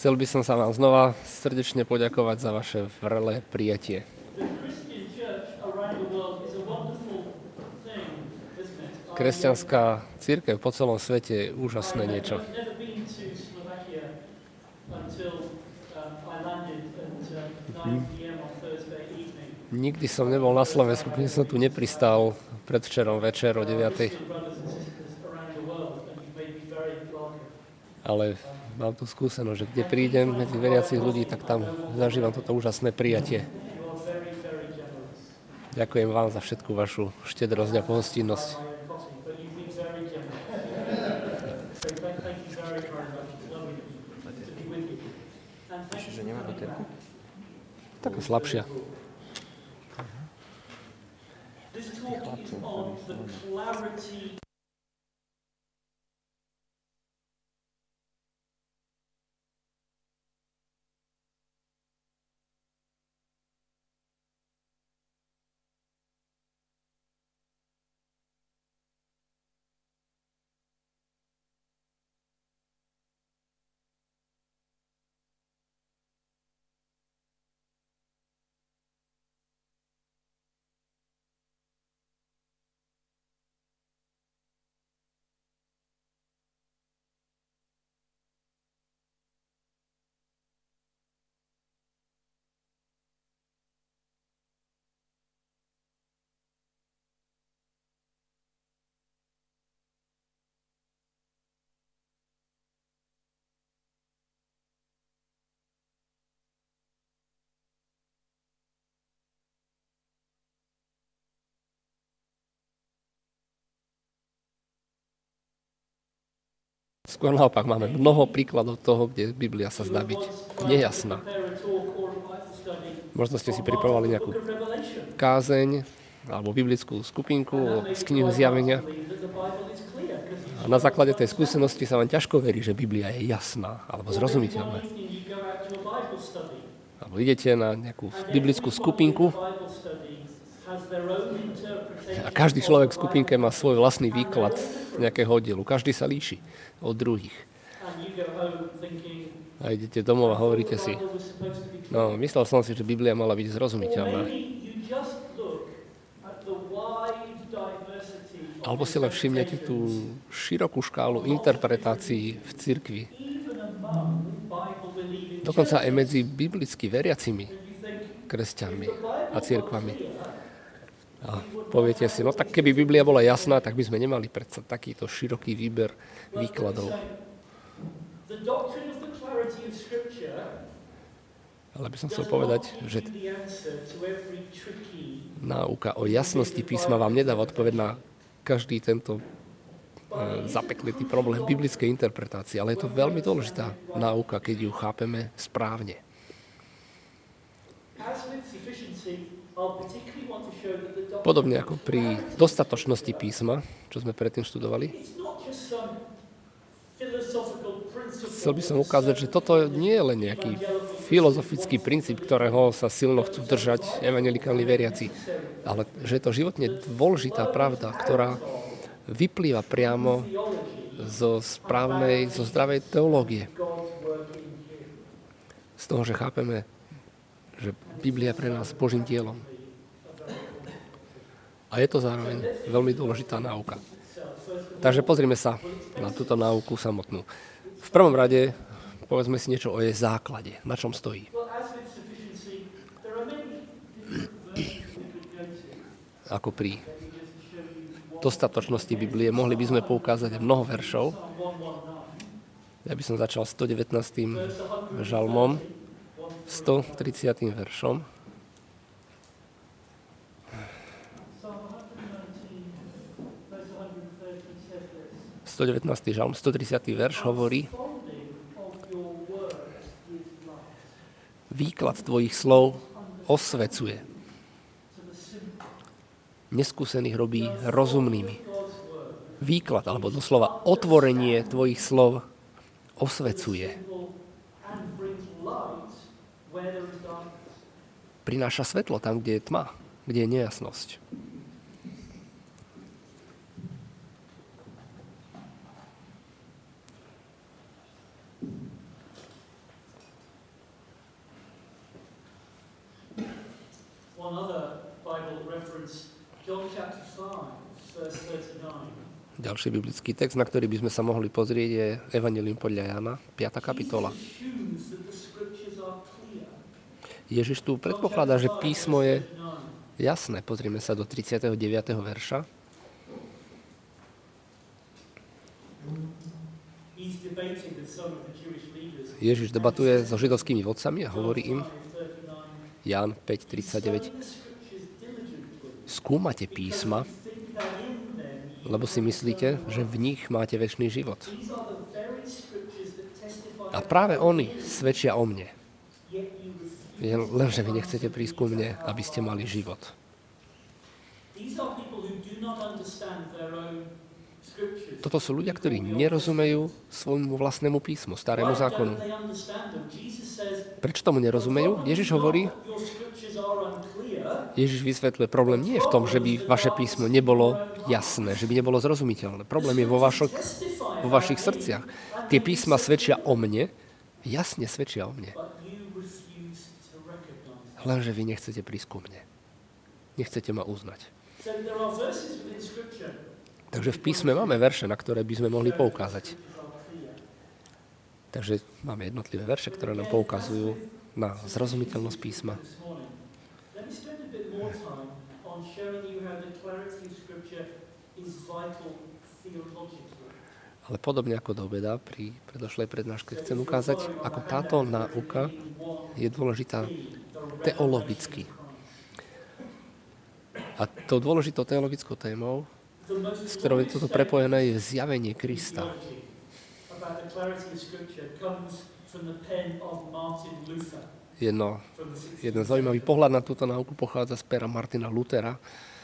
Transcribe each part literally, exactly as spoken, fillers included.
Chcel by som sa vám znova srdečne poďakovať za vaše vrelé prijatie. Kresťanská cirkev po celom svete je úžasné niečo. Nikdy som nebol na Slovensku, keď som tu nepristál predvčerom večer o deviatej. Ale mám tu skúsenosť, že kde prídem medzi veriacich ľudí, tak tam zažívam toto úžasné prijatie. Ďakujem vám za všetku vašu štedrosť a pohostinnosť. Čiže nemá baterku? Taká slabšia. Skôr naopak, máme mnoho príkladov toho, kde Biblia sa zdá byť nejasná. Možno ste si pripravovali nejakú kázeň alebo biblickú skupinku z knihy Zjavenia. A na základe tej skúsenosti sa vám ťažko verí, že Biblia je jasná alebo zrozumiteľná. Alebo idete na nejakú biblickú skupinku a každý človek v skupinke má svoj vlastný výklad nejakého oddielu. Každý sa líši od druhých. A idete domov a hovoríte si, no, myslel som si, že Biblia mala byť zrozumiteľná. Alebo si len všimnete tú širokú škálu interpretácií v cirkvi. Dokonca aj medzi biblicky veriacimi kresťanmi a cirkvami. A poviete si, no tak keby Biblia bola jasná, tak by sme nemali predsa takýto široký výber výkladov. Ale by som chcel povedať, že náuka o jasnosti písma vám nedáva odpoveď na každý tento e, zapeklitý problém biblickej interpretácie, ale je to veľmi dôležitá náuka, keď ju chápeme správne. Podobne ako pri dostatočnosti písma, čo sme predtým študovali. Chcel by som ukázať, že toto nie je len nejaký filozofický princíp, ktorého sa silno chcú držať evanjelikálni veriaci, ale že je to životne dôležitá pravda, ktorá vyplýva priamo zo správnej, zo zdravej teológie. Z toho, že chápeme, že Biblia je pre nás Božím dielom. A je to zároveň veľmi dôležitá náuka. Takže pozrime sa na túto náuku samotnú. V prvom rade povedzme si niečo o jej základe, na čom stojí. Ako pri dostatočnosti Biblie mohli by sme poukázať mnoho veršov. Ja by som začal stodevätnásty žalmom, stotridsiatym veršom. stodevätnásty žalm, stotridsiaty verš hovorí: Výklad tvojich slov osvecuje. Neskúsených robí rozumnými. Výklad, alebo doslova otvorenie tvojich slov osvecuje. Prináša svetlo tam, kde je tma, kde je nejasnosť. Ďalší biblický text, na ktorý by sme sa mohli pozrieť, je Evangelium podľa Jána, piata kapitola. Ježiš tu predpokladá, že písmo je jasné. Pozrieme sa do tridsiateho deviateho verša. Ježiš debatuje so židovskými vodcami a hovorí im, Ján päť tridsaťdeväť, skúmate písma, lebo si myslíte, že v nich máte večný život. A práve oni svedčia o mne. Lenže vy nechcete prísť ku mne, aby ste mali život. Toto sú ľudia, ktorí nerozumejú svojmu vlastnému písmu, starému zákonu. Prečo tomu nerozumejú? Ježiš hovorí, Ježiš vysvetľuje, problém nie je v tom, že by vaše písmo nebolo jasné, že by nebolo zrozumiteľné. Problém je vo, vašok, vo vašich srdciach. Tie písma svedčia o mne, jasne svedčia o mne. Lenže vy nechcete prísť ku mne. Nechcete ma uznať. Takže v písme máme verše, na ktoré by sme mohli poukázať. Takže máme jednotlivé verše, ktoré nám poukazujú na zrozumiteľnosť písma. Ale podobne ako do obeda pri predošlej prednáške chcem ukázať, ako táto náuka je dôležitá teologicky. A tou dôležitou teologickou témou, s ktorou je toto prepojené, je zjavenie Krista. Jedno, jeden zaujímavý pohľad na túto náuku pochádza z pera Martina Luthera.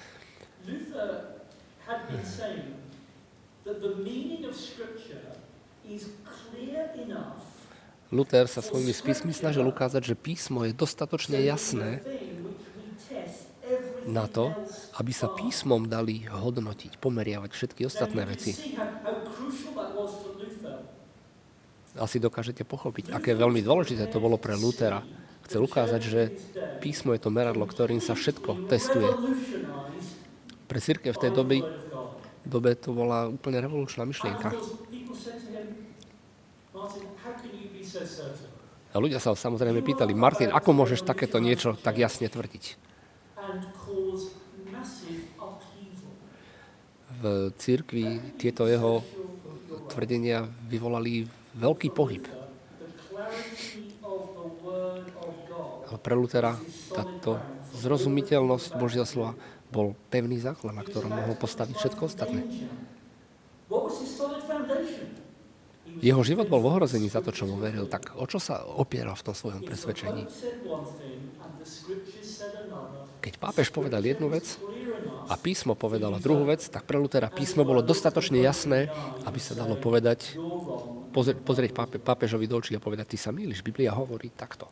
Luther sa svojimi spismi snažil ukázať, že písmo je dostatočne jasné na to, aby sa písmom dali hodnotiť, pomeriavať všetky ostatné veci. Asi dokážete pochopiť, aké veľmi dôležité to bolo pre Luthera. Chcel ukázať, že písmo je to meradlo, ktorým sa všetko testuje. Pre cirkev v tej dobe, dobe to bola úplne revolučná myšlienka. A ľudia sa samozrejme pýtali, Martin, ako môžeš takéto niečo tak jasne tvrdiť? V cirkvi tieto jeho tvrdenia vyvolali veľký pohyb. Pre Luthera táto zrozumiteľnosť Božieho slova bol pevný základ, na ktorom mohol postaviť všetko ostatné. Jeho život bol v ohrození za to, čo mu veril. Tak o čo sa opieral v tom svojom presvedčení? Keď pápež povedal jednu vec a písmo povedalo druhú vec, tak pre Luthera písmo bolo dostatočne jasné, aby sa dalo povedať, pozrieť, pozrieť pápe, pápežovi do očí a povedať, ty sa mýliš, Biblia hovorí takto.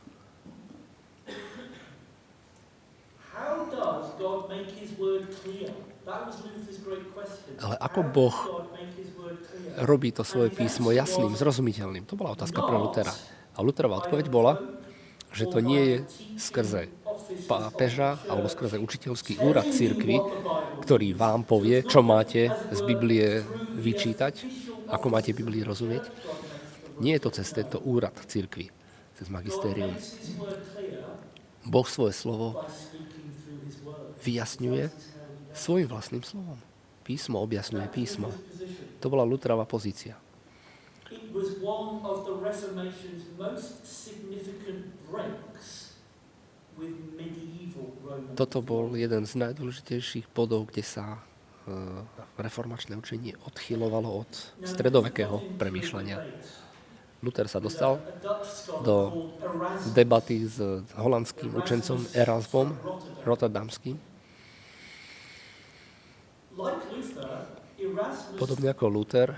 Ale ako Boh robí to svoje písmo jasným, zrozumiteľným? To bola otázka pre Luthera. A Lutherová odpoveď bola, že to nie je skrze pápeža alebo skrze učiteľský úrad cirkvi, ktorý vám povie, čo máte z Biblie vyčítať, ako máte Biblii rozumieť. Nie je to cez tento úrad cirkvi, cez magistérium. Boh svoje slovo vyjasňuje svojim vlastným slovom. Písmo objasňuje písmo. To bola Lutherová pozícia. Toto bol jeden z najdôležitejších bodov, kde sa reformačné učenie odchylovalo od stredovekého premýšľania. Luther sa dostal do debaty s holandským učencom Erasmom Rotterdamským. Podobne ako Luther,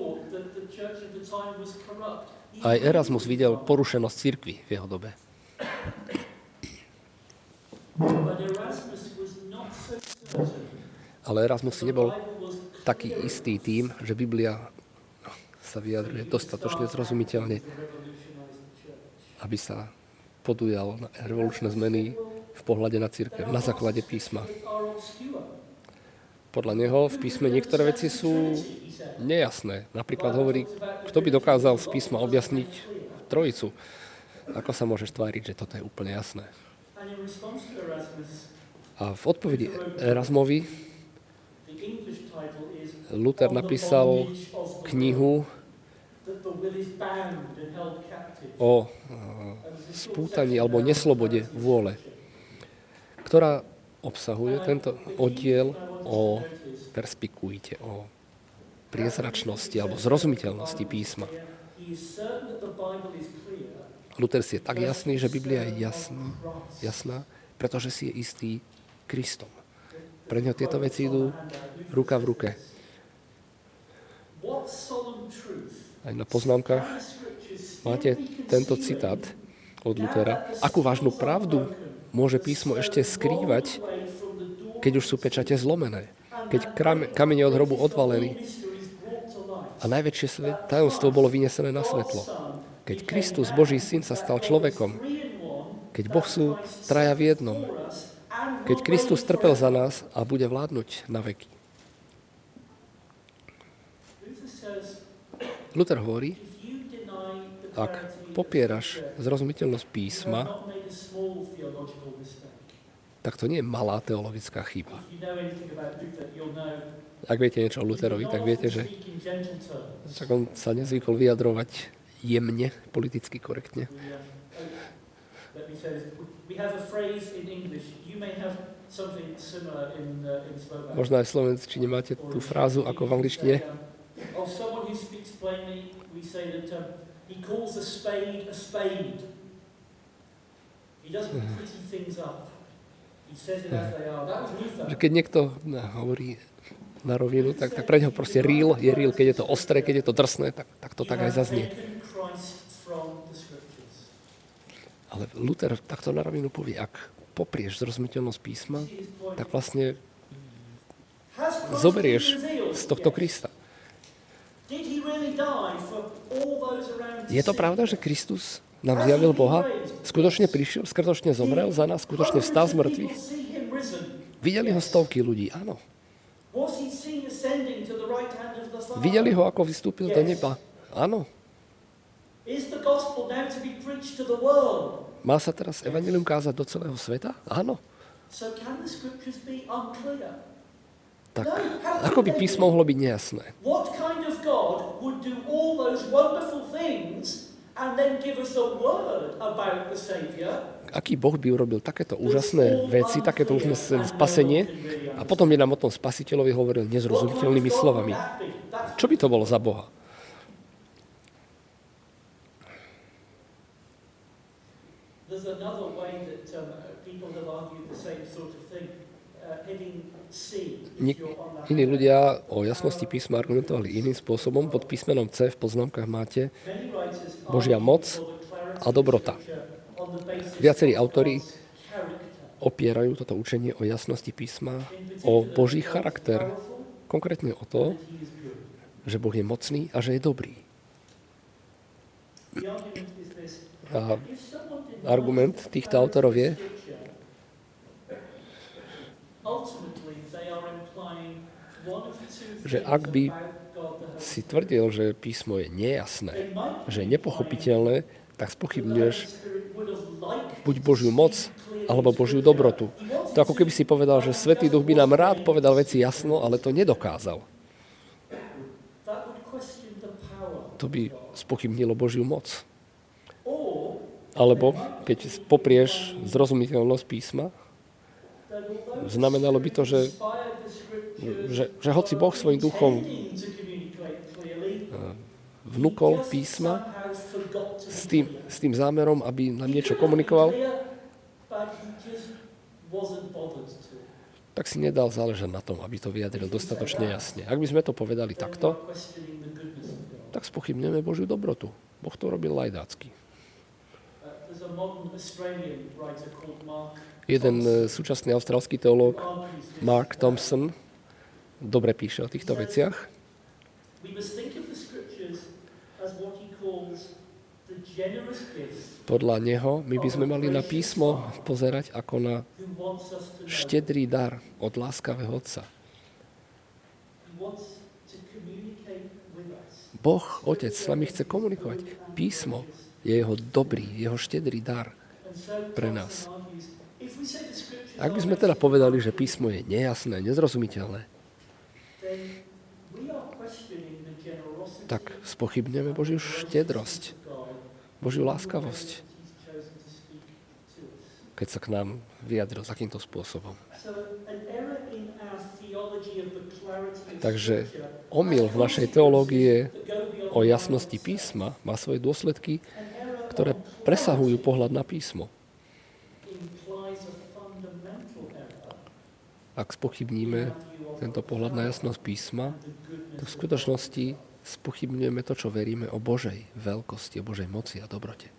aj Erasmus videl porušenosť cirkvi v jeho dobe. Ale Erasmus si nebol taký istý tým, že Biblia sa vyjadruje dostatočne zrozumiteľne, aby sa podujal na revolučné zmeny v pohľade na cirkev, na základe písma. Podľa neho v písme niektoré veci sú nejasné. Napríklad hovorí, kto by dokázal z písma objasniť trojicu. Ako sa môžeš tváriť, že toto je úplne jasné? A v odpovedi Erasmovi Luther napísal knihu o spútaní alebo neslobode vôle, ktorá obsahuje tento oddiel o perspikuite, o priezračnosti alebo zrozumiteľnosti písma. Luther si je tak jasný, že Biblia je jasný, jasná, pretože si je istý Kristom. Pre neho tieto veci idú ruka v ruke. Aj na poznámkach máte tento citát od Luthera. Akú vážnu pravdu môže písmo ešte skrývať, keď už sú pečate zlomené, keď kamene od hrobu odvalení a najväčšie tajomstvo bolo vynesené na svetlo. Keď Kristus, Boží syn, sa stal človekom, keď Boh sú traja v jednom, keď Kristus trpel za nás a bude vládnuť na veky. Luther hovorí, ak popieraš zrozumiteľnosť písma, tak to nie je malá teologická chyba. Ak viete niečo o Lutherovi, tak viete, že však on sa nezvykol vyjadrovať jemne, politicky korektne. Možno aj v slovenčine máte tú frázu ako v angličtine. Of someone who speaks plainly, we say that um, he calls a spade a spade. He doesn't pretty things up. He says it as they are. That was Luther. Keď niekto no, hovorí na rovinu, tak, tak pre neho proste real je real. Keď je to ostré, keď je to drsné, tak, tak to tak aj zaznie. Ale Luther takto na rovinu povie, ak poprieš zrozumiteľnosť písma, tak vlastne zoberieš z tohto Krista. Je to pravda, že Kristus nám zjavil Boha? Skutočne prišiel, skutočne zomrel za nás, skutočne vstal z mŕtvych? Videli ho stovky ľudí, áno. Videli ho, ako vystúpil do neba, áno. Má sa teraz evanjelium kázať do celého sveta? Áno. Tak, ako by písmo mohlo byť nejasné? Aký Boh by urobil takéto úžasné veci, takéto úžasné spasenie a potom by nám o tom spasiteľovi hovoril nezrozumiteľnými slovami? Čo by to bolo za Boha? There's another way that um, people have argued the same sort of thing. Nik- iní ľudia o jasnosti písma argumentovali iným spôsobom. Pod písmenom C v poznámkach máte Božia moc a dobrota. Viacerí autori opierajú toto učenie o jasnosti písma, o Boží charakter, konkrétne o to, že Boh je mocný a že je dobrý. A argument týchto autorov je, že ak by si tvrdil, že písmo je nejasné, že je nepochopiteľné, tak spochybňuješ buď Božiu moc, alebo Božiu dobrotu. To ako keby si povedal, že Svätý Duch by nám rád povedal veci jasno, ale to nedokázal. To by spochybnilo Božiu moc. Alebo keď poprieš zrozumiteľnosť písma, znamenalo by to, že, že, že hoci Boh svojím duchom vnúkol písma s tým, s tým zámerom, aby nám niečo komunikoval, tak si nedal záležať na tom, aby to vyjadril dostatočne jasne. Ak by sme to povedali takto, tak spochybneme Božiu dobrotu. Boh to robil lajdácky. Jeden súčasný austrálsky teológ, Mark Thompson, dobre píše o týchto veciach. Podľa neho my by sme mali na písmo pozerať ako na štedrý dar od láskavého Otca. Boh, Otec, s nami chce komunikovať. Písmo je jeho dobrý, jeho štedrý dar pre nás. Ak by sme teda povedali, že písmo je nejasné, nezrozumiteľné, tak spochybneme Božiu štedrosť, Božiu láskavosť, keď sa k nám vyjadril takýmto spôsobom. Takže omyl v našej teológie o jasnosti písma má svoje dôsledky, ktoré presahujú pohľad na písmo. Ak spochybníme tento pohľad na jasnosť písma, to v skutočnosti spochybňujeme to, čo veríme o Božej veľkosti, o Božej moci a dobrote.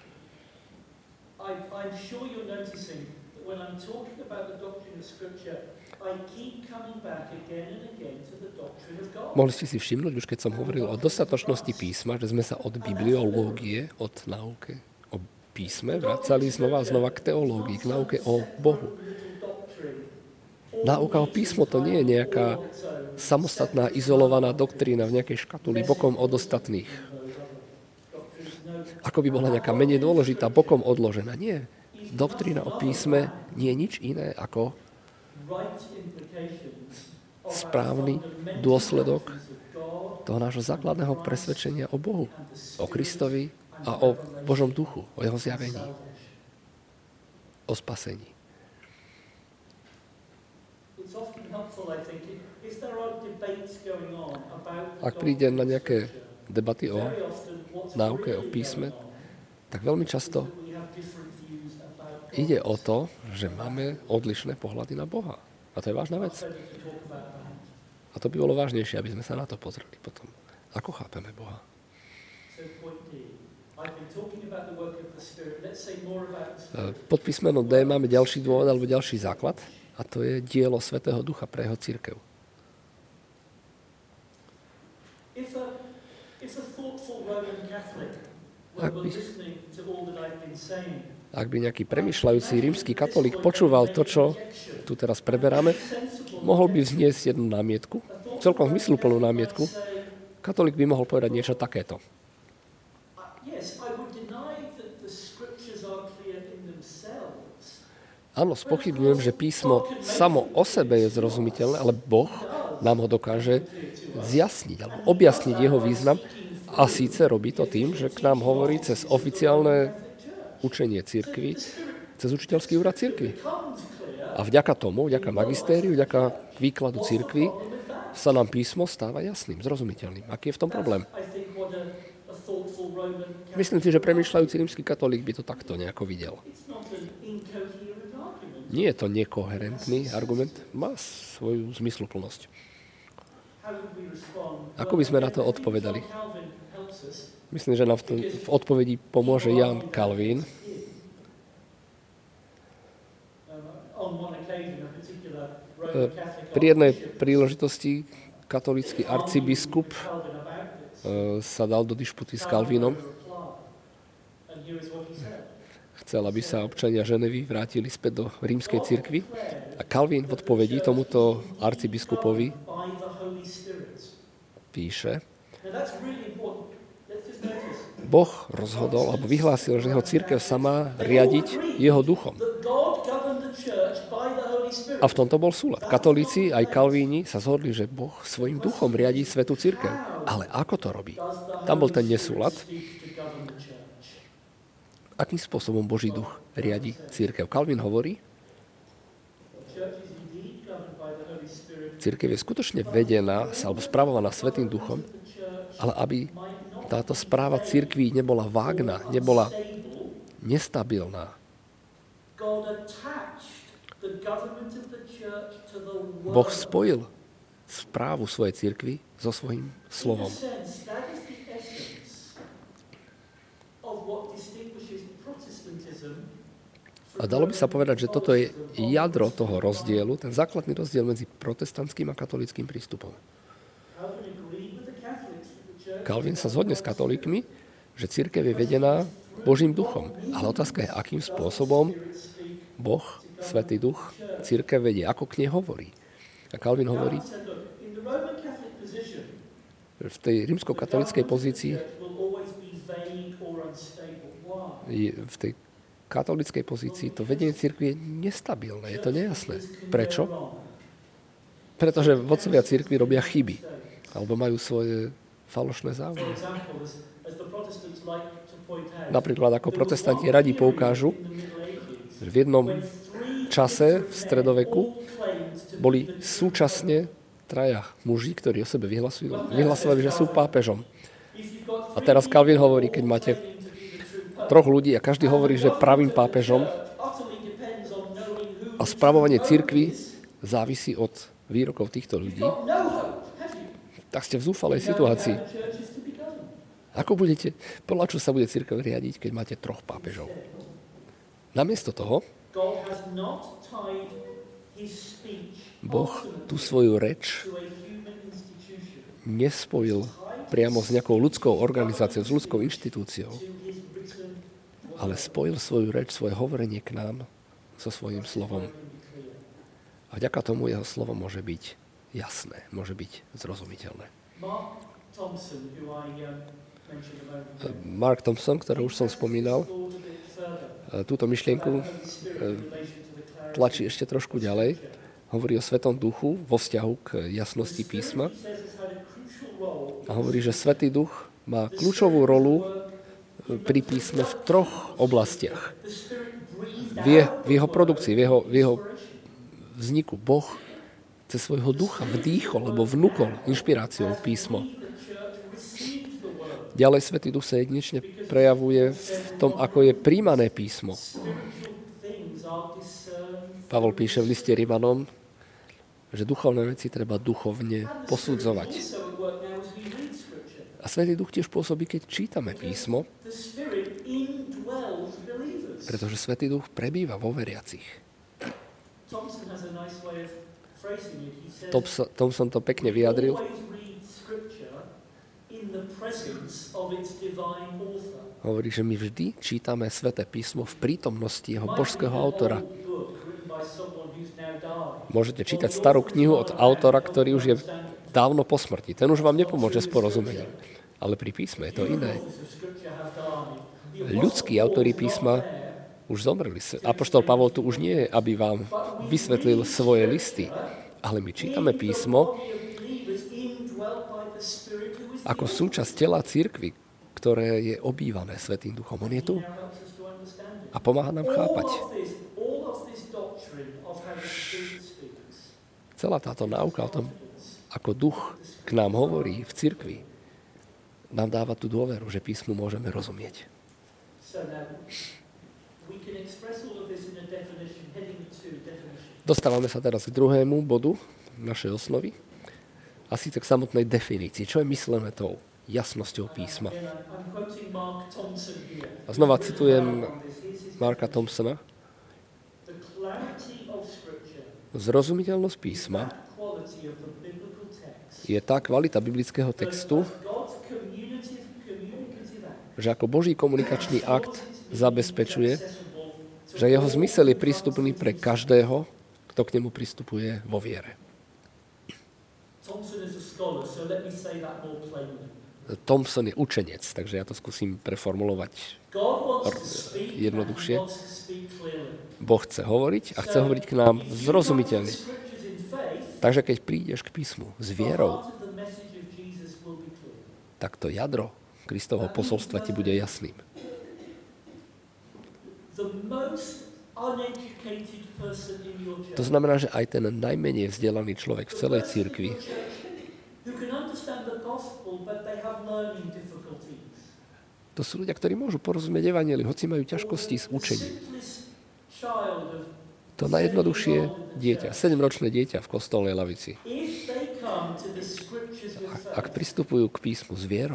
Mohli ste si všimnúť, už keď som hovoril o dostatočnosti písma, že sme sa od bibliológie, od náuky o písme, vracali znova a znova k teológii, k náuke o Bohu. Náuka o písmo to nie je nejaká samostatná, izolovaná doktrína v nejakej škatuli bokom od ostatných. Ako by bola nejaká menej dôležitá, bokom odložená. Nie. Doktrína o písme nie je nič iné ako správny dôsledok toho nášho základného presvedčenia o Bohu, o Kristovi a o Božom duchu, o jeho zjavení, o spasení. Ak príde na nejaké debaty o náuke, o písme, tak veľmi často ide o to, že máme odlišné pohľady na Boha. A to je vážna vec. A to by bolo vážnejšie, aby sme sa na to pozreli potom. Ako chápeme Boha? Pod písmenom D máme ďalší dôvod alebo ďalší základ. A to je dielo Svätého Ducha pre jeho cirkev. Ak by, ak by nejaký premýšľajúci rímsky katolík počúval to, čo tu teraz preberáme, mohol by vzniesť jednu námietku, celkom zmysluplnú námietku. Katolík by mohol povedať niečo takéto. Áno, spochybňujem, že písmo samo o sebe je zrozumiteľné, ale Boh nám ho dokáže zjasniť alebo objasniť jeho význam a síce robí to tým, že k nám hovorí cez oficiálne učenie cirkvi, cez učiteľský úrad cirkvi. A vďaka tomu, vďaka magistériu, vďaka výkladu cirkvi sa nám písmo stáva jasným, zrozumiteľným. Aký je v tom problém? Myslím si, že premýšľajúci rímsky katolík by to takto nejako videl. Nie je to nekoherentný argument, má svoju zmysluplnosť. Ako by sme na to odpovedali? Myslím, že nám v, tom, v odpovedi pomôže Jan Kalvín. Pri jednej príležitosti katolícky arcibiskup sa dal do dišputy s Kalvínom. Chcel, aby sa občania Ženevy vrátili späť do rímskej cirkvi. A Kalvín v odpovedi tomuto arcibiskupovi píše: Boh rozhodol, alebo vyhlásil, že jeho cirkev sa má riadiť jeho duchom. A v tomto bol súlad. Katolíci aj Kalvíni sa zhodli, že Boh svojim duchom riadí svätú cirkev. Ale ako to robí? Tam bol ten nesúlad. Akým spôsobom Boží duch riadi cirkev? Kalvín hovorí, cirkev je skutočne vedená alebo spravovaná Svätým duchom, ale aby táto správa cirkví nebola vágna, nebola nestabilná. Boh spojil správu svojej cirkvi so svojím slovom. A dalo by sa povedať, že toto je jadro toho rozdielu, ten základný rozdiel medzi protestantským a katolíckym prístupom. Kalvín sa zhodne s katolíkmi, že cirkev je vedená Božím duchom. Ale otázka je, akým spôsobom Boh, Svätý duch, cirkev vedie, ako k nej hovorí. A Kalvín hovorí, v tej rímskokatolíckej pozícii, v tej katolíckej pozícii to vedenie cirkvi je nestabilné, je to nejasné. Prečo? Pretože vodcovia cirkvi robia chyby, alebo majú svoje falošné záujmy. Napríklad ako protestanti radi poukážu, že v jednom čase v stredoveku boli súčasne traja muži, ktorí o sebe vyhlasovali, vyhlasovali, že sú pápežom. A teraz Calvin hovorí, keď máte troch ľudí a každý hovorí, že pravým pápežom a spravovanie cirkvi závisí od výrokov týchto ľudí, tak ste v zúfalej situácii. Ako budete, podľa čo sa bude cirkev riadiť, keď máte troch pápežov? Namiesto toho, Boh tú svoju reč nespojil priamo s nejakou ľudskou organizáciou, s ľudskou inštitúciou, ale spojil svoju reč, svoje hovorenie k nám so svojím slovom. A vďaka tomu jeho slovo môže byť jasné, môže byť zrozumiteľné. Mark Thompson, ktorý už som spomínal, túto myšlienku tlačí ešte trošku ďalej. Hovorí o Svetom duchu vo vzťahu k jasnosti písma. A hovorí, že Svätý duch má kľúčovú rolu pri písme v troch oblastiach. V, je, v jeho produkcii, v jeho, v jeho vzniku. Boh cez svojho ducha vdýchol, alebo vnúkol inšpiráciou písmo. Ďalej Svätý duch sa jedinečne prejavuje v tom, ako je príjmané písmo. Pavol píše v liste Rimanom, že duchovné veci treba duchovne posudzovať. A Svätý duch tiež pôsobí, keď čítame písmo, pretože Svätý duch prebýva vo veriacich. Thompson to pekne vyjadril. Hovorí, že my vždy čítame Sväté písmo v prítomnosti jeho božského autora. Môžete čítať starú knihu od autora, ktorý už je dávno po smrti. Ten už vám nepomôže s porozumením. Ale pri písme je to iné. Ľudskí autori písma už zomreli. Apoštol Pavol tu už nie je, aby vám vysvetlil svoje listy. Ale my čítame písmo ako súčasť tela cirkvi, ktoré je obývané Svätým duchom. On je tu a pomáha nám chápať. Celá táto náuka o tom, ako duch k nám hovorí v cirkvi, nám dáva tú dôveru, že písmu môžeme rozumieť. Dostávame sa teraz k druhému bodu našej osnovy, a síce k samotnej definícii. Čo je myslené tou jasnosťou písma? A znova citujem Marka Thompsona. Zrozumiteľnosť písma je tá kvalita biblického textu, že ako Boží komunikačný akt zabezpečuje, že jeho zmysel je prístupný pre každého, kto k nemu pristupuje vo viere. Thompson je učenec, takže ja to skúsim preformulovať jednoduchšie. Boh chce hovoriť a chce hovoriť k nám zrozumiteľne. Takže keď prídeš k písmu s vierou, tak to jadro Kristovho posolstva ti bude jasným. To znamená, že aj ten najmenej vzdelaný človek v celej cirkvi to sú ľudia, ktorí môžu porozumieť evanjeliu, hoci majú ťažkosti s učením. To najjednoduchšie dieťa, sedemročné dieťa v kostolnej lavici, ak pristupujú k písmu s vierou,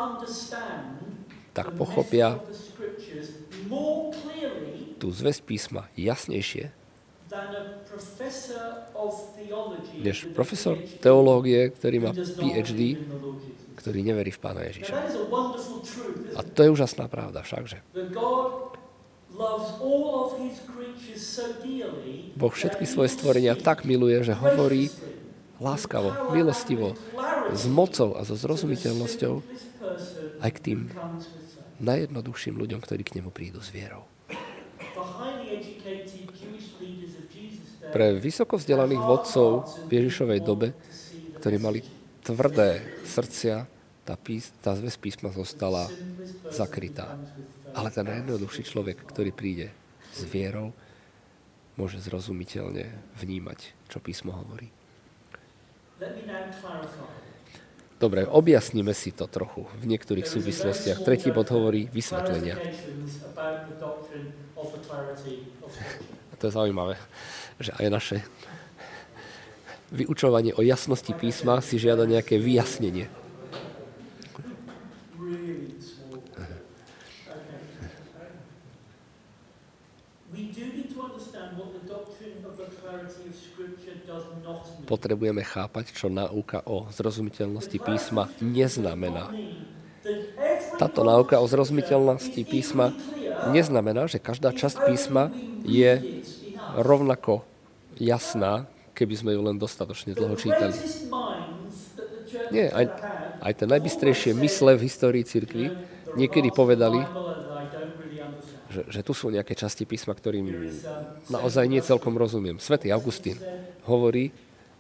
tak pochopia tú zvesť písma jasnejšie, než profesor teológie, ktorý má P H D, ktorý neverí v Pána Ježiša. A to je úžasná pravda všakže. Boh všetky svoje stvorenia tak miluje, že hovorí láskavo, milostivo, s mocou a so zrozumiteľnosťou aj k tým najjednoduchším ľuďom, ktorí k nemu prídu s vierou. Pre vysoko vzdelaných vodcov v Ježišovej dobe, ktorí mali tvrdé srdcia, tá, pís, tá zväz písma zostala zakrytá. Ale ten najjednoduchší človek, ktorý príde s vierou, môže zrozumiteľne vnímať, čo písmo hovorí. Dobre, objasníme si to trochu v niektorých súvislostiach. Tretí bod hovorí vysvetlenia. A to je zaujímavé, že aj naše vyučovanie o jasnosti písma si žiada nejaké vyjasnenie. Potrebujeme chápať, čo náuka o zrozumiteľnosti písma neznamená. Táto náuka o zrozumiteľnosti písma neznamená, že každá časť písma je rovnako jasná, keby sme ju len dostatočne dlho čítali. Nie, aj, aj tie najbystrejšie mysle v histórii cirkvi niekedy povedali, že, že tu sú nejaké časti písma, ktorým naozaj nie celkom rozumiem. Svätý Augustín hovorí,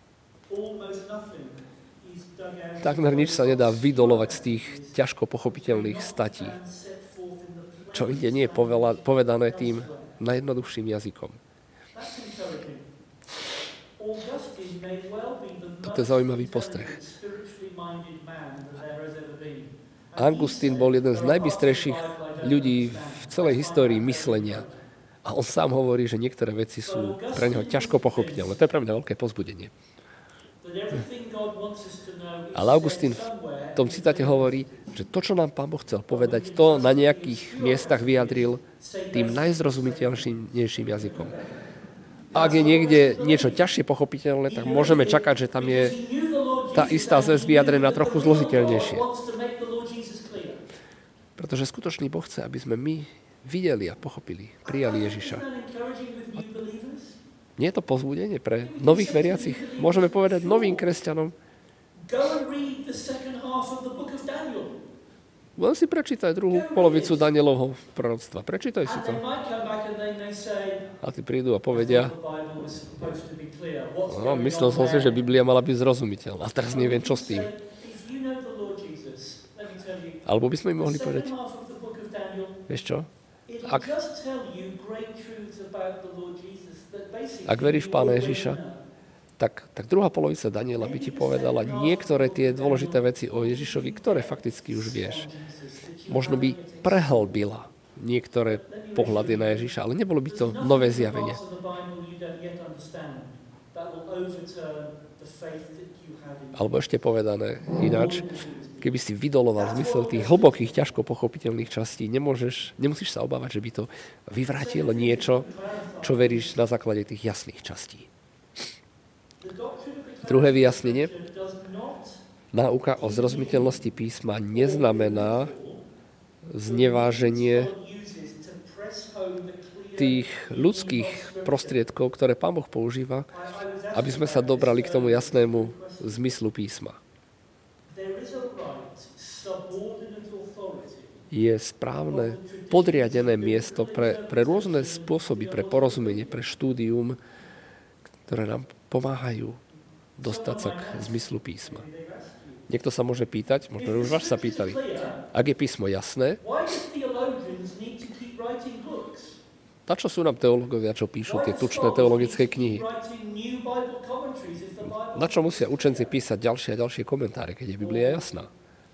takmer nič sa nedá vydolovať z tých ťažko pochopiteľných statí, čo ide nie je povedané tým najjednoduchším jazykom. Toto je zaujímavý postreh. Augustín bol jeden z najbystrejších ľudí v celej histórii myslenia. A on sám hovorí, že niektoré veci sú pre neho ťažko pochopiteľné. To je pre mňa veľké povzbudenie. Ale Augustín v tom citáte hovorí, že to, čo nám Pán Boh chcel povedať, to na nejakých miestach vyjadril tým najzrozumiteľnejším jazykom. A ak je niekde niečo ťažšie pochopiteľné, tak môžeme čakať, že tam je tá istá zväz vyjadrená trochu zložiteľnejšie. Pretože skutočný Boh chce, aby sme my videli a pochopili, prijali Ježiša. A nie je to povzbudenie pre nových veriacich? Môžeme povedať novým kresťanom, len si prečítaj druhú polovicu Danielovho proroctva. Prečítaj si to. A ty prídu a povedia, no, myslel som si, že Biblia mala byť zrozumiteľná. A teraz neviem, čo s tým. Alebo by sme im mohli povedať, vieš čo? Ak, ak veríš v Pána Ježiša, tak, tak druhá polovica Daniela by ti povedala niektoré tie dôležité veci o Ježišovi, ktoré fakticky už vieš. Možno by prehlbila niektoré pohľady na Ježiša, ale nebolo by to nové zjavenie. Alebo ešte povedané ináč, keby si vydoloval zmysel tých hlbokých, ťažko pochopiteľných častí, nemôžeš, nemusíš sa obávať, že by to vyvrátilo niečo, čo veríš na základe tých jasných častí. Druhé vyjasnenie. Náuka o zrozumiteľnosti písma neznamená zneváženie tých ľudských prostriedkov, ktoré Pán Boh používa, aby sme sa dobrali k tomu jasnému zmyslu písma. Je správne podriadené miesto pre, pre rôzne spôsoby, pre porozumenie, pre štúdium, ktoré nám pomáhajú dostať sa k zmyslu písma. Niekto sa môže pýtať, možno už vás sa pýtali, ak je písmo jasné, na čo sú nám teológovia, čo píšu tie tučné teologické knihy? Na čo musia učenci písať ďalšie a ďalšie komentáre, keď je Biblia jasná?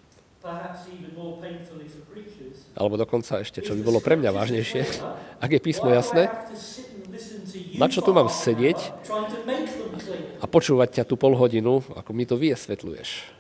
Alebo dokonca ešte, čo by bolo pre mňa vážnejšie, ak je písmo jasné, na čo tu mám sedieť a počúvať ťa tu pol hodinu, ako mi to vysvetľuješ?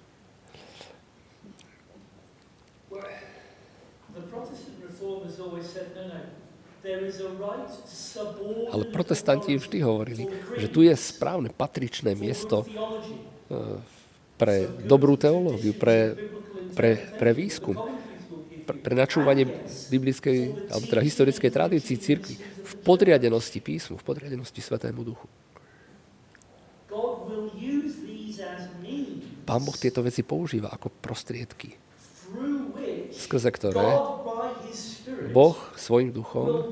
Ale protestanti vždy hovorili, že tu je správne patričné miesto pre dobrú teológiu, pre, pre, pre výskum, pre, pre načúvanie biblickej, alebo teda historickej tradícii cirkvi v podriadenosti písmu, v podriadenosti Svätému Duchu. Pán Boh tieto veci používa ako prostriedky, skrze ktoré Boh svojim duchom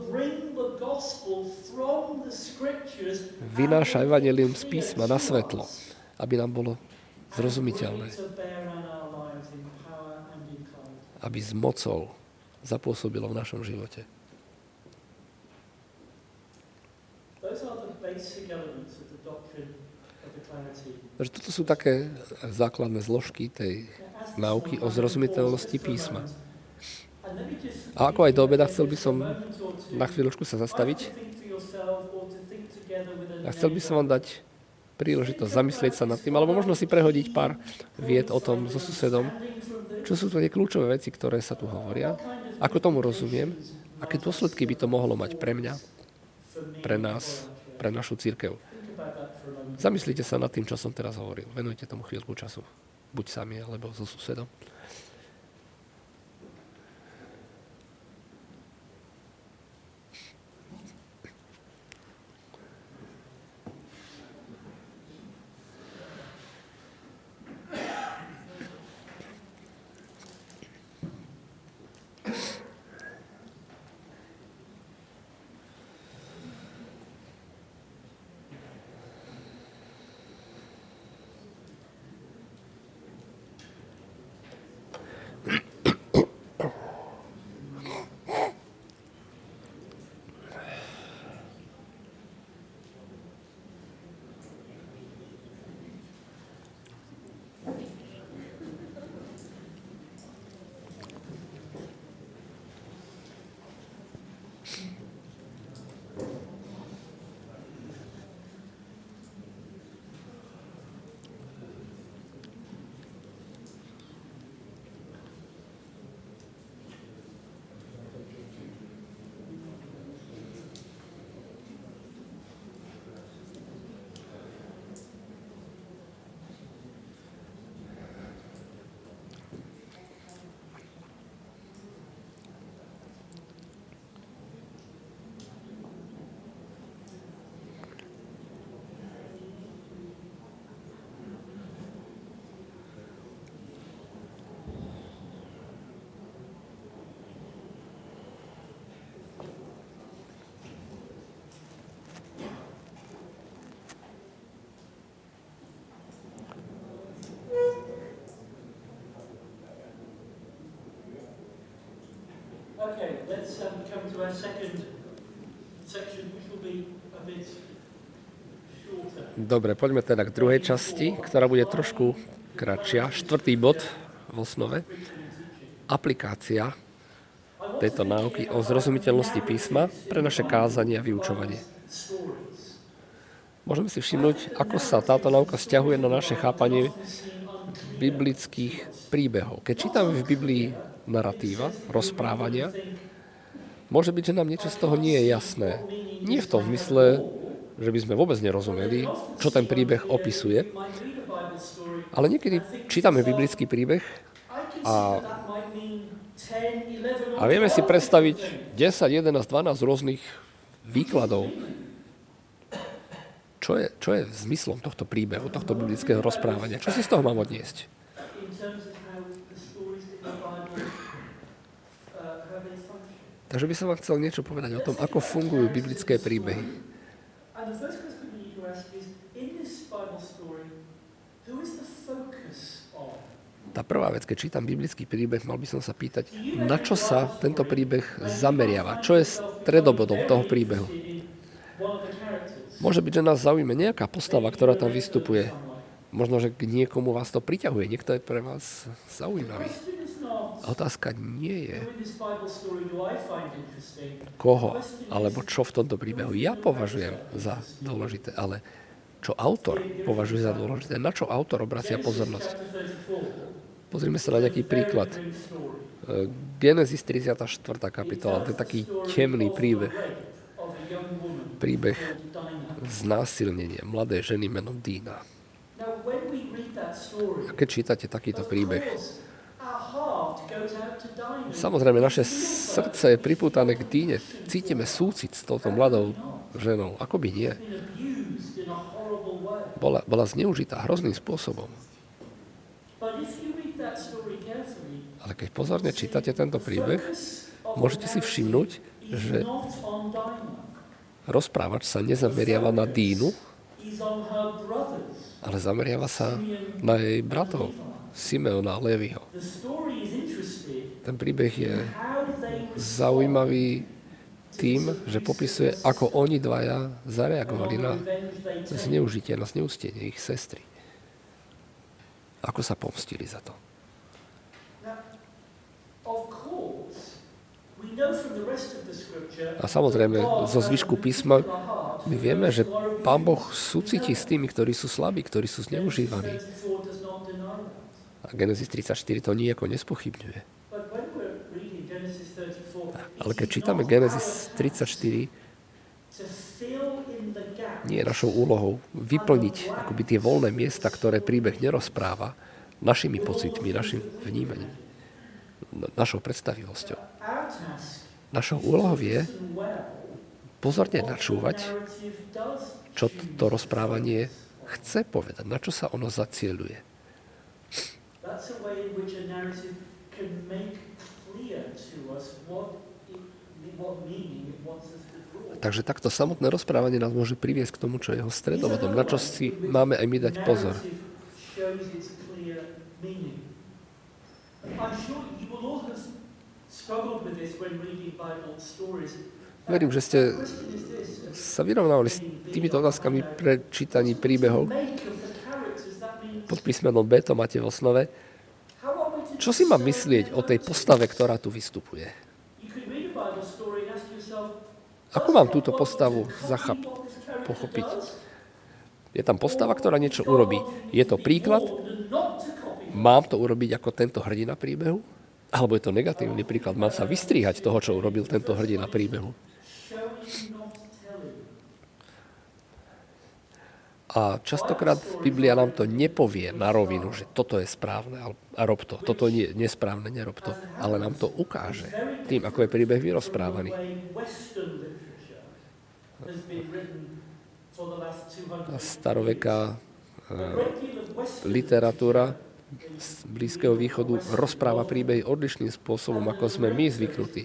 vynáša evanjelium z písma na svetlo, aby nám bolo zrozumiteľné, aby s mocou zapôsobilo v našom živote. Takže toto sú také základné zložky tej náuky o zrozumiteľnosti písma. A ako aj do obeda, chcel by som na chvíľočku sa zastaviť a chcel by som vám dať príležitosť zamyslieť sa nad tým, alebo možno si prehodiť pár vied o tom so susedom, čo sú to tie kľúčové veci, ktoré sa tu hovoria, ako tomu rozumiem, aké dôsledky by to mohlo mať pre mňa, pre nás, pre našu cirkev. Zamyslite sa nad tým, čo som teraz hovoril. Venujte tomu chvíľku času. Buď sami, alebo so susedom. Okay, let's um, come to our second section, which will be a bit shorter. Dobre, poďme teda k druhej časti, ktorá bude trošku kratšia. Štvrtý bod v osnove. Aplikácia tejto náuky o zrozumiteľnosti písma pre naše kázanie a vyučovanie. Môžeme si všimnúť, ako sa táto náuka vzťahuje na naše chápanie biblických príbehov. Keď čítame v Biblii narratíva, rozprávania, môže byť, že nám niečo z toho nie je jasné. Nie v tom zmysle, že by sme vôbec nerozumeli, čo ten príbeh opisuje, ale niekedy čítame biblický príbeh a, a vieme si predstaviť desať, jedenásť, dvanásť rôznych výkladov. Čo je, čo je zmyslom tohto príbehu, tohto biblického rozprávania? Čo si z toho mám odniesť? Takže by som vám chcel niečo povedať o tom, ako fungujú biblické príbehy. Tá prvá vec, keď čítam biblický príbeh, mal by som sa pýtať, na čo sa tento príbeh zameriava? Čo je stredobodom toho príbehu? Môže byť, že nás zaujíme nejaká postava, ktorá tam vystupuje. Možno, že k niekomu vás to priťahuje. Niekto je pre vás zaujímavý. A otázka nie je, koho alebo čo v tomto príbehu ja považujem za dôležité, ale čo autor považuje za dôležité, na čo autor obracia pozornosť. Pozrime sa na nejaký príklad. Genesis tridsiata štvrtá kapitola, to je taký temný príbeh. Príbeh znásilnenia mladej ženy menom Dína. A keď čítate takýto príbeh, samozrejme, naše srdce je pripútané k Díne. Cítime súcit s touto mladou ženou. Ako by nie? Bola, bola zneužitá hrozným spôsobom. keď pozorne čítate tento príbeh, môžete si všimnúť, že rozprávač sa nezameriava na Dínu, ale zameriava sa na jej bratov, Simeona a Léviho. Ten príbeh je zaujímavý tým, že popisuje, ako oni dvaja zareagovali na zneužitie, na zneústenie ich sestry. Ako sa pomstili za to. A samozrejme, zo zvyšku písma my vieme, že Pán Boh súciti s tými, ktorí sú slabí, ktorí sú zneužívaní. A Genesis tridsaťštyri to nijako nespochybňuje. Ale keď čítame Genesis tridsaťštyri, nie je našou úlohou vyplniť akoby tie voľné miesta, ktoré príbeh nerozpráva, našimi pocitmi, našim vnímaním, našou predstavivosťou. Našou úlohou je pozorne načúvať, čo to rozprávanie chce povedať, na čo sa ono zacieľuje. Takže takto samotné rozprávanie nás môže priviesť k tomu, čo je jeho stredobodom, na čo si máme aj my dať pozor. Verím, že ste sa vyrovnávali s týmito otázkami pre čítaní príbehov. Pod písmenom B to máte v osnove. Čo si mám myslieť o tej postave, ktorá tu vystupuje? Ako mám túto postavu zachapiť, pochopiť? Je tam postava, ktorá niečo urobí. Je to príklad? Mám to urobiť ako tento hrdina príbehu? Alebo je to negatívny príklad? Mám sa vystriehať toho, čo urobil tento hrdina príbehu? A častokrát Biblia nám to nepovie na rovinu, že toto je správne a rob to. Toto je nesprávne, nerob to. Ale nám to ukáže tým, ako je príbeh vyrozprávaný. A staroveká literatúra z Blízkeho východu rozpráva príbehy odlišným spôsobom, ako sme my zvyknutí.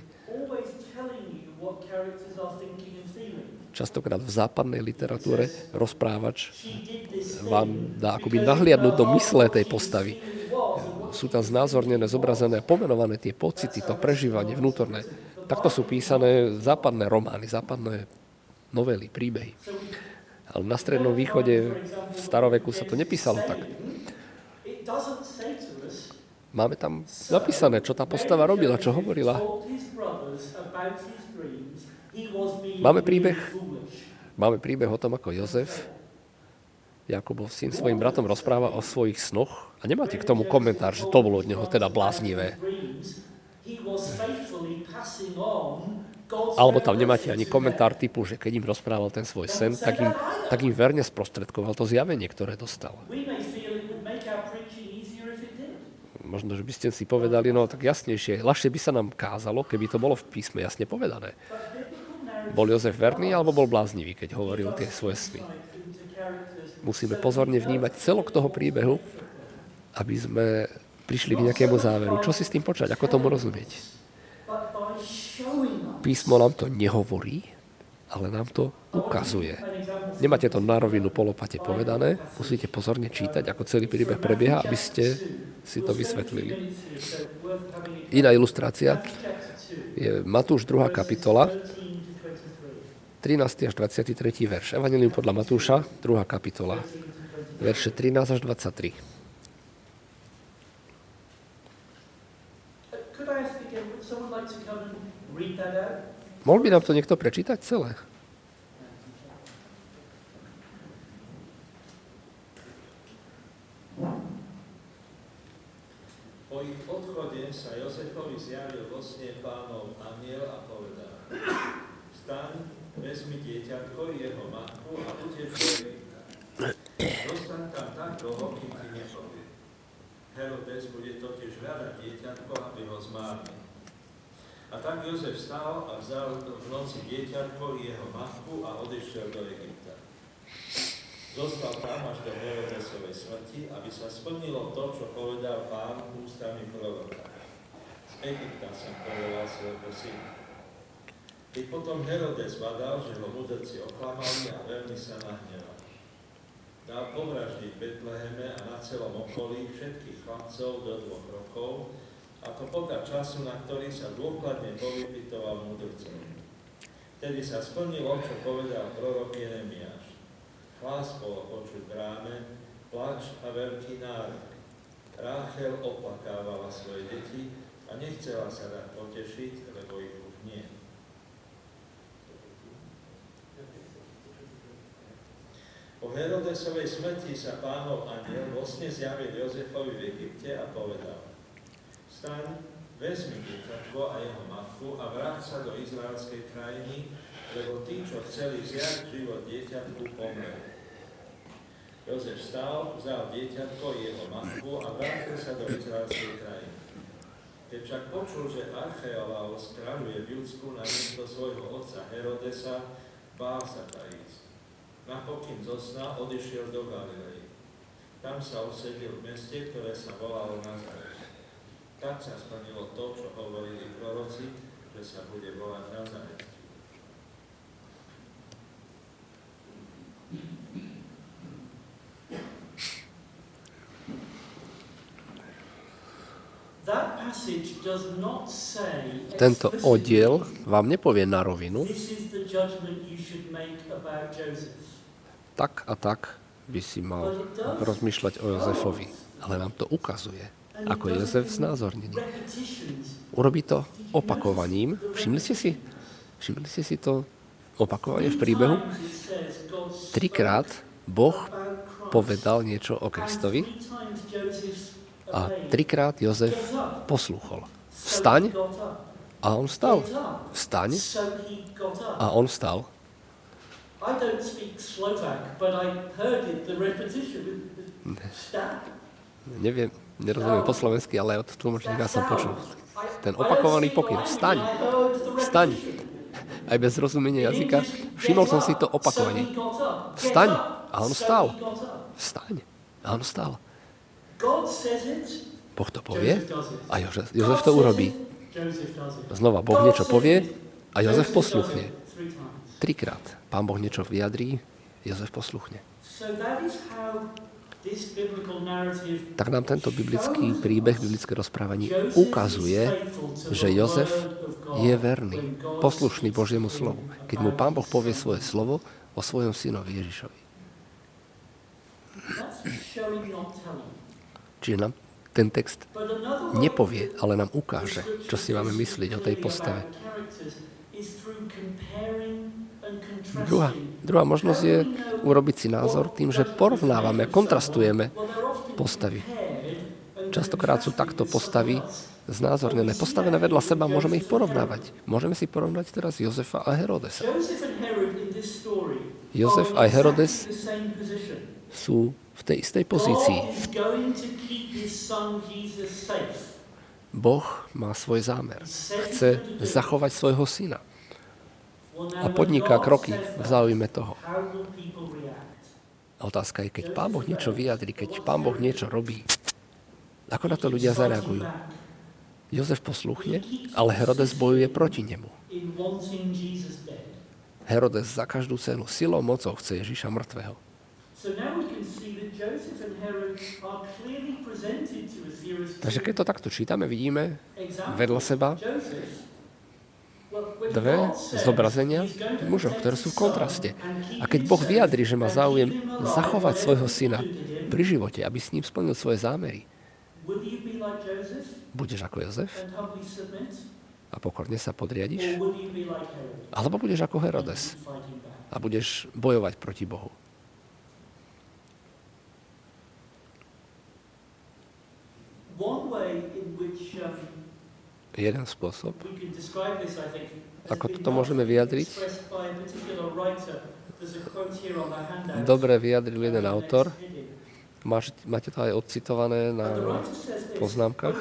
Častokrát v západnej literatúre rozprávač vám dá akoby nahliadnúť do mysle tej postavy. Sú tam znázornené, zobrazené, pomenované tie pocity, to prežívanie vnútorné. Takto sú písané západné romány, západné novely, príbehy. Ale na Strednom východe v staroveku sa to nepísalo tak. Máme tam napísané, čo tá postava robila, čo hovorila. Máme príbeh, máme príbeh o tom, ako Jozef, Jakubov syn, svojim bratom rozpráva o svojich snoch a nemáte k tomu komentár, že to bolo od neho teda bláznivé. Alebo tam nemáte ani komentár typu, že keď im rozprával ten svoj sen, tak im, tak im verne sprostredkoval to zjavenie, ktoré dostal. Možno, že by ste si povedali, no tak jasnejšie, ľahšie by sa nám kázalo, keby to bolo v písme jasne povedané. Bol Jozef verný, alebo bol bláznivý, keď hovoril tie svoje sny? Musíme pozorne vnímať celok toho príbehu, aby sme prišli k nejakému záveru. Čo si s tým počať? Ako tomu rozumieť? Písmo nám to nehovorí, ale nám to ukazuje. Nemáte to na rovinu polopate povedané, musíte pozorne čítať, ako celý príbeh prebieha, aby ste si to vysvetlili. Iná ilustrácia je Matúš druhá kapitola, trinásty až dvadsiaty tretí verš. Evanjelium podľa Matúša, druhá kapitola, verše trinásť až dvadsaťtri. Mohol by nám to niekto prečítať celé? Po ich odchode sa Jozefovi zjavil vo sne Pánov anjel a povedal: Vstaň, vezmi dieťatko i jeho matku a uteč do Egypta. Zostaň tam tak dlho, kým ti nepovie. Herodes bude totiž hľadať dieťatko, aby ho zmárnil. A tak Jozef vstal a vzal v noci dieťatko i jeho matku a odešiel do Egypta. Zostal tam až do Herodesovej smrti, aby sa splnilo to, čo povedal Pán ústami proroka. Egypta som povolal svojho syna. Keď potom Herodes badal, že ho mudrci oklamali a veľmi sa nahneval. Dal povraždiť v Betleheme a na celom okolí všetkých chlapcov do dvoch rokov, a to podľa času, na ktorý sa dôkladne povypytoval mudrcov. Vtedy sa splnilo, čo povedal prorok Jeremiáš. Hlas bolo počuť v bráme, plač a veľký nárek. Ráchel oplakávala svoje deti a nechcela sa dať potešiť, lebo ich už nie. Po Herodesovej smrti sa Pánov anjel vo sne zjavil Jozefovi v Egypte a povedal: Vstaň, vezmi dieťatko a jeho matku a vráť sa do izraelskej krajiny, lebo tí, čo chceli vziať život dieťatku, pomreli. Jozef vstal, vzal dieťatko i jeho matku a vrátil sa do izraelskej krajiny. Keď však počul, že Archeolaos kráľuje v Judsku namiesto svojho otca Herodesa, bál sa tam ísť. Napokým zo sna odišiel do Galilei. Tam sa usedil v meste, ktoré sa volalo Nazaret. Tak sa splnilo to, čo hovorili proroci, že sa bude volať Nazaret. Tento oddiel vám nepovie na rovinu, tak a tak by si mal rozmýšľať o Jozefovi. Ale nám to ukazuje, ako Jozef znázornený. Urobí to opakovaním. Všimli ste si? Všimli ste si to opakovanie v príbehu? Trikrát Boh povedal niečo o Kristovi a trikrát Jozef poslúchol. Vstaň a on vstal. Vstaň a on vstal. I don't speak Slovak, but I heard it, the repetition. Vstaň. Neviem, nerozumiem po slovensky, ale od tlmočníka som počul ten opakovaný pokyn. Vstaň, vstaň. Aj bez rozumenia jazyka. Všimol som si to opakovanie. Vstaň. A on vstal. Vstaň. A on vstal. Boh to povie a Jozef, Jozef to urobí. Znova Boh niečo povie a Jozef posluchne. Trikrát Pán Boh niečo vyjadrí, Jozef posluchne. Tak nám tento biblický príbeh, biblické rozprávanie ukazuje, že Jozef je verný, poslušný Božiemu slovu, keď mu Pán Boh povie svoje slovo o svojom synovi Ježišovi. Čiže nám ten text nepovie, ale nám ukáže, čo si máme myslieť o tej postave. Druhá, druhá možnosť je urobiť si názor tým, že porovnávame, kontrastujeme postavy. Častokrát sú takto postavy znázornené. Postavené vedľa seba, môžeme ich porovnávať. Môžeme si porovnať teraz Jozefa a Herodesa. Jozef a Herodes sú v tej istej pozícii. Boh má svoj zámer. Chce zachovať svojho syna. A podniká kroky v záujme toho. A otázka je, keď Pán Boh niečo vyjadri, keď Pán Boh niečo robí, ako na to ľudia zareagujú? Jozef posluchne, ale Herodes bojuje proti nemu. Herodes za každú cenu, silou, mocou chce Ježiša mŕtvého. Takže keď to takto čítame, vidíme vedľa seba dve zobrazenia mužov, ktoré sú v kontraste. A keď Boh vyjadri, že má záujem zachovať svojho syna pri živote, aby s ním splnil svoje zámery, budeš ako Jozef a pokorne sa podriadiš? Alebo budeš ako Herodes a budeš bojovať proti Bohu? Jeden spôsob, ako toto môžeme vyjadriť, dobre vyjadril jeden autor, máte to aj odcitované na poznámkach.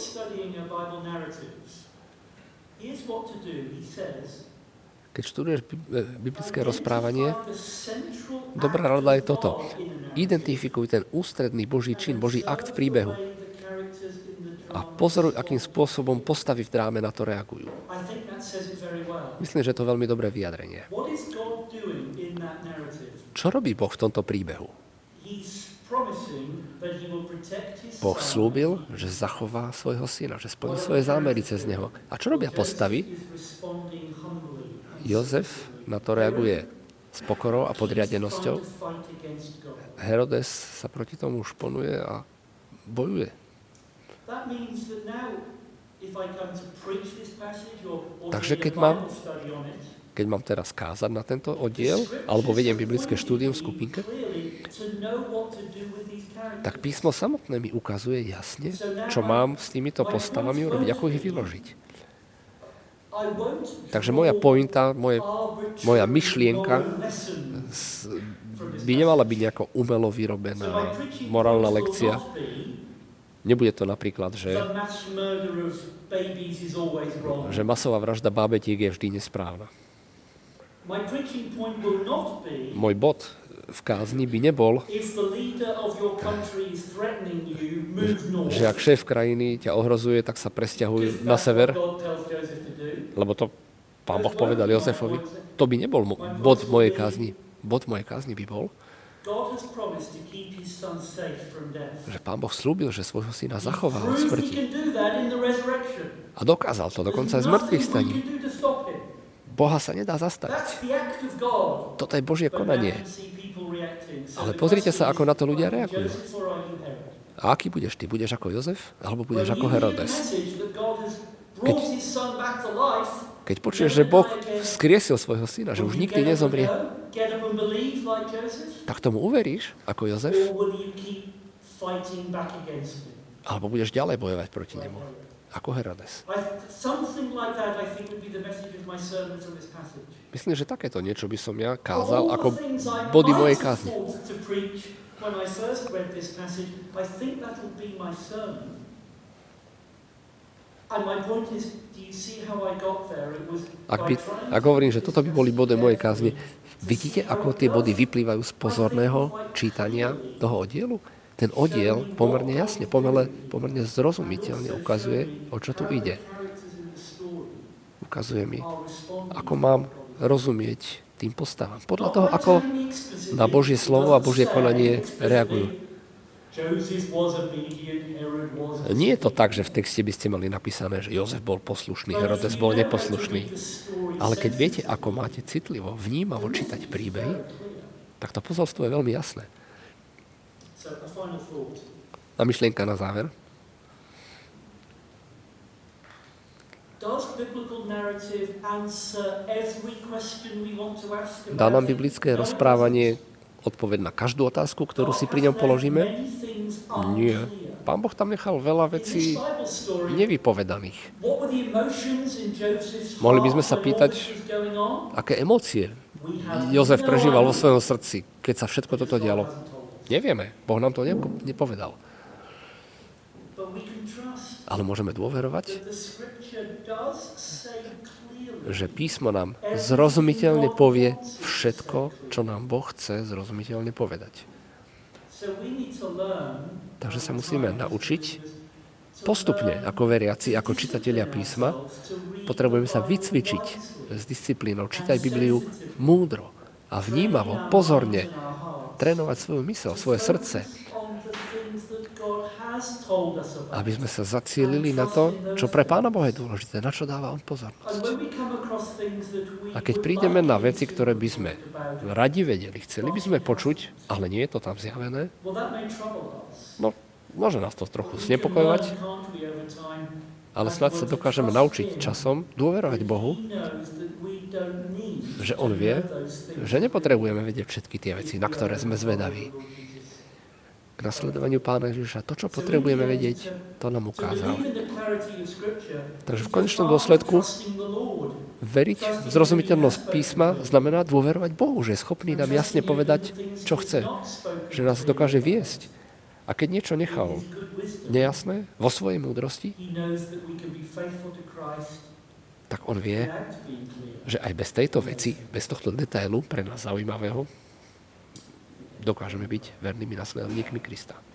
Keď študuješ biblické rozprávanie, dobrá rada je toto. Identifikuj ten ústredný Boží čin, Boží akt v príbehu. A pozoruj, akým spôsobom postavy v dráme na to reagujú. I think that says it very well. Myslím, že to je veľmi dobré vyjadrenie. What is God doing in that narrative? Čo robí Boh v tomto príbehu? He's promising that he will protect his Boh son. slúbil, že zachová svojho syna, že splní svoje zámery cez neho. A čo robia postavy? Joseph is responding humbly and Jozef na to reaguje s pokorou a podriadenosťou. trying to fight against God. Herodes sa proti tomu šponuje a bojuje. That means that now, if I come to preach this passage or, or Takže do a keď mám- Bible study on it, Keď mám teraz kázať na tento oddiel, alebo vediem biblické štúdium v skupinke, clearly to know what to do with these characters. tak písmo samotné mi ukazuje jasne, čo mám s týmito postavami urobiť, ako ich vyložiť. I won't Takže moja pointa, moje, arbitrary moja myšlienka moral lesson. s- by nemala byť nejako umelo So vyrobená my preaching morálna point will lekcia. not be Nebude to napríklad, že, the mass murder of babies is always wrong. že masová vražda bábetiek je vždy nesprávna. My preaching point will not be Môj bod v kázni by nebol, if the leader of your country is threatening you, move north. že ak šéf krajiny ťa ohrozuje, tak sa presťahuj Because na that's sever, what God tells Joseph to do. lebo to Pán Boh povedal Jozefovi. To by nebol mo- bod mojej kázni. Bod mojej kázni by bol, God has promised to keep his son safe from death. že Pán Boh slúbil, že svojho syna He zachová od proved he smrti. can do that in the resurrection. A dokázal to dokonca aj z There's mŕtvych nothing staní. we can do to stop him. Boha sa nedá zastaviť. That's the act of God. Toto je Božie But now konanie. you see people reacting. So Ale the pozrite question sa, ako is, na to ľudia are you reagujú. Joseph or are you Herod? A aký budeš ty? Budeš ako Jozef? Alebo budeš When ako you hear the Herodes? message that God has brought his son back to life, Keď počuješ, že Boh vzkriesil svojho syna, že will už you nikdy get up and nezomrie, go? Get up and believe like Joseph? tak tomu uveríš ako Jozef? Or will you keep fighting back against him? Alebo budeš ďalej bojovať proti like nemu? Herod? Ako Herodes. I, something like that I think would be the message of my sermon from this passage. Myslím, že takéto niečo by som ja Of kázal all ako the things I body might mojej have kázni. thought to preach when I first read this passage, I think that will be my sermon. And my point is, do you see how I got there? It was Ak, by by, trying ak to hovorím, že put toto by boli this body mojej carefully, kázni, vidíte, ako tie body vyplývajú z pozorného čítania toho oddielu? Ten oddiel pomerne jasne, pomerne, pomerne zrozumiteľne ukazuje, o čo tu ide. Ukazuje mi, ako mám rozumieť tým postavám. Podľa toho, ako na Božie slovo a Božie konanie reagujú. Nie je to tak, že v texte by ste mali napísané, že Jozef bol poslušný, Herodes bol neposlušný. Ale keď viete, ako máte citlivo, vnímavo čítať príbehy, tak to posolstvo je veľmi jasné. A myšlienka na záver. Dá nám biblické rozprávanie odpoveď na každú otázku, ktorú si pri ňom položíme? Nie. Pán Boh tam nechal veľa vecí nevypovedaných. Mohli by sme sa pýtať, aké emócie Jozef prežíval vo svojom srdci, keď sa všetko toto dialo. Nevieme. Boh nám to nepovedal. Ale môžeme dôverovať, že písmo nám zrozumiteľne povie všetko, čo nám Boh chce zrozumiteľne povedať. Takže sa musíme naučiť postupne, ako veriaci, ako čitatelia písma, potrebujeme sa vycvičiť s disciplínou, čítať Bibliu múdro a vnímavo, pozorne, trénovať svoju myseľ, svoje srdce, aby sme sa zacielili na to, čo pre Pána Boha je dôležité, na čo dáva On pozornosť. A keď prídeme na veci, ktoré by sme radi vedeli, chceli by sme počuť, ale nie je to tam zjavené, no, môže nás to trochu znepokojovať, ale snad sa dokážeme naučiť časom dôverovať Bohu, že On vie, že nepotrebujeme vedieť všetky tie veci, na ktoré sme zvedaví. K nasledovaniu Pána Ježiša. To, čo potrebujeme vedieť, to nám ukázal. Takže v konečnom dôsledku veriť v zrozumiteľnosť písma znamená dôverovať Bohu, že je schopný nám jasne povedať, čo chce. Že nás dokáže viesť. A keď niečo nechal nejasné vo svojej múdrosti, tak on vie, že aj bez tejto veci, bez tohto detailu pre nás zaujímavého, dokážeme byť vernými nasledovníkmi Krista.